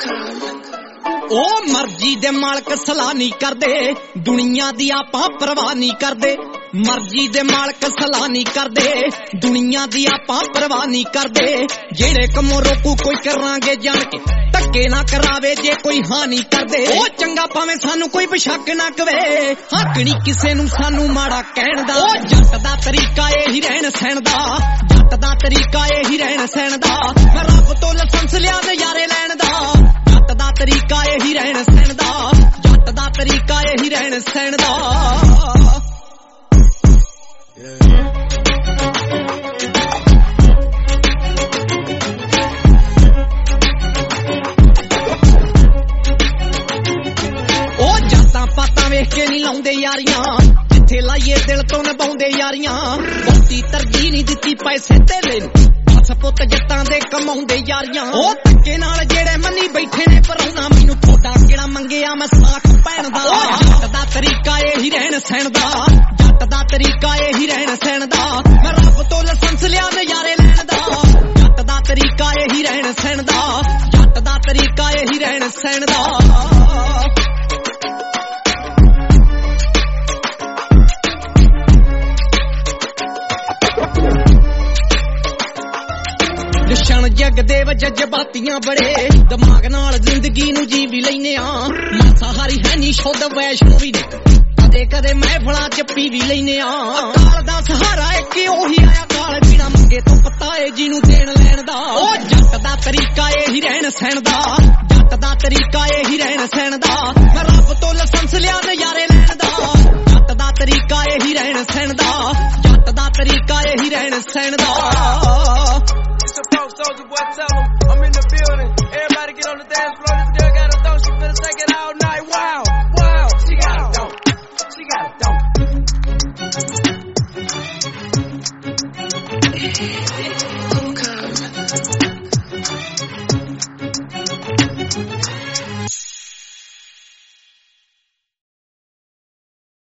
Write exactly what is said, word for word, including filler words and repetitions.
ਉਹ ਮਰਜ਼ੀ ਦੇ ਮਾਲਕ ਸਲਾਹ ਨਹੀਂ ਕਰਦੇ, ਦੁਨੀਆ ਦੀ ਆਪਾਂ ਪਰਵਾਹ ਨਹੀਂ ਕਰਦੇ। ਮਰਜ਼ੀ ਦੇ ਮਾਲਕ ਸਲਾਹ ਨਹੀਂ ਕਰਦੇ, ਦੁਨੀਆ ਦੀ ਆਪਾਂ ਪਰਵਾਹ ਨਹੀਂ ਕਰਦੇ। ਜਿਹੜੇ ਕੰਮੋਂ ਰੋਕੂ ਕੋਈ ਕਰਾਂਗੇ ਜਾਣ ਕੇ, ਧੱਕੇ ਨਾ ਕਰਾਵੇ ਜੇ ਕੋਈ ਹਾਂ ਨਹੀਂ ਕਰਦੇ। ਉਹ ਚੰਗਾ ਭਾਵੇਂ ਸਾਨੂੰ ਕੋਈ ਬਸ਼ੱਕ ਨਾ ਕਵੇ, ਹੱਕ ਨਹੀਂ ਕਿਸੇ ਨੂੰ ਸਾਨੂੰ ਮਾੜਾ ਕਹਿਣ ਦਾ। ਉਹ ਜੱਟ ਦਾ ਤਰੀਕਾ ਇਹੀ ਰਹਿਣ ਸਹਿਣ ਦਾ, ਜੱਟ ਦਾ ਤਰੀਕਾ ਇਹੀ ਰਹਿਣ ਸਹਿਣ ਦਾ। ਮੈਂ ਰੱਬ ਤੋਂ ਲਾਇਸੈਂਸ ਲਿਆ ਨਜ਼ਾਰੇ ਲੈਣ ਦਾ, ਜੱਟ ਦਾ ਤਰੀਕਾ ਇਹੀ ਰਹਿਣ ਸਹਿਣ ਦਾ, ਜੱਟ ਦਾ ਤਰੀਕਾ ਇਹੀ ਰਹਿਣ ਸਹਿਣ ਦਾ। ਉਹ ਜਾਤਾਂ ਪਾਤਾਂ ਵੇਖ ਕੇ ਨਹੀਂ ਲਾਉਂਦੇ ਯਾਰੀਆਂ, ਜਿੱਥੇ ਲਾਈਏ ਦਿਲ ਤੋਂ ਨਿਭਾਉਂਦੇ ਯਾਰੀਆਂ। ਬਹੁਤੀ ਤਰਜੀਹ ਨਹੀਂ ਦਿੱਤੀ ਪੈਸੇ ਤੇਰੇ ਨੂੰ, ਬਸ ਪੁੱਤ ਜੱਟਾਂ ਦੇ ਕਮਾਉਂਦੇ ਯਾਰੀਆਂ। ਉਹ ਧੱਕੇ ਨਾਲ ਜਿਹੜੇ ਮੰਨੀ ਬੈਠੇ ਨੇ ਪਰਾਉਣਾ, ਮੈਨੂੰ ਥੋੜਾ ਕਿਹੜਾ ਮੰਗਿਆ ਮੈਂ ਸਾਖ ਪੈਣ ਦਾ। ਜੱਟ ਦਾ ਤਰੀਕਾ ਇਹੀ ਰਹਿਣ ਸਹਿਣ ਦਾ, ਜੱਟ ਦਾ ਤਰੀਕਾ ਇਹੀ ਰਹਿਣ ਸਹਿਣ ਦਾ। ਮੈਂ ਰੱਬ ਤੋਂ ਲਾਇਸੈਂਸ ਲਿਆ ਨਜ਼ਾਰੇ ਲੈਣ ਦਾ, ਜੱਟ ਦਾ ਤਰੀਕਾ ਇਹੀ ਰਹਿਣ ਸਹਿਣ ਦਾ, ਜੱਟ ਦਾ ਤਰੀਕਾ ਇਹੀ ਰਹਿਣ ਸਹਿਣ ਦਾ। ਨਿਸ਼ਾਨ ਜਗਦੇਵ ਜਜ਼ਬਾਤੀਆਂ ਬੜੇ, ਦਿਮਾਗ ਨਾਲ ਜ਼ਿੰਦਗੀ ਨੂੰ ਜੀ ਵੀ ਲੈਨੇ ਆ। ਮਾਸਾਹਾਰੀ ਹੈ ਨੀ ਸ਼ੁੱਧ ਵੈਸ਼ਨੋ ਵੀ ਨੇ, ਕਦੇ ਕਦੇ ਮਹਿਫਲਾਂ ਚ ਪੀ ਵੀ ਲੈਨੇ ਆ। ਕਾਲ ਦਾ ਸਹਾਰਾ ਇੱਕ ਉਹੀ ਆਇਆ, ਕਾਲ ਬਿਨਾ ਮੰਗੇ ਤੋਂ ਪਤਾ ਏ ਜਿਹਨੂੰ ਦੇਣ ਲੈਣ ਦਾ। ਉਹ ਜੱਟ ਦਾ ਤਰੀਕਾ ਇਹੀ ਰਹਿਣ ਸਹਿਣ ਦਾ, ਜੱਟ ਦਾ ਤਰੀਕਾ ਇਹੀ ਰਹਿਣ ਸਹਿਣ ਦਾ। ਮੈਂ ਰੱਬ ਤੋਂ ਲਾਇਸੈਂਸ ਲਿਆ ਨਜ਼ਾਰੇ ਲੈਣ ਦਾ, ਜੱਟ ਦਾ ਤਰੀਕਾ ਇਹੀ ਰਹਿਣ ਸਹਿਣ ਦਾ, ਜੱਟ ਦਾ ਤਰੀਕਾ ਇਹੀ ਰਹਿਣ ਸਹਿਣ ਦਾ। Soldier boy, tell him I'm in the building. Everybody get on the dance floor.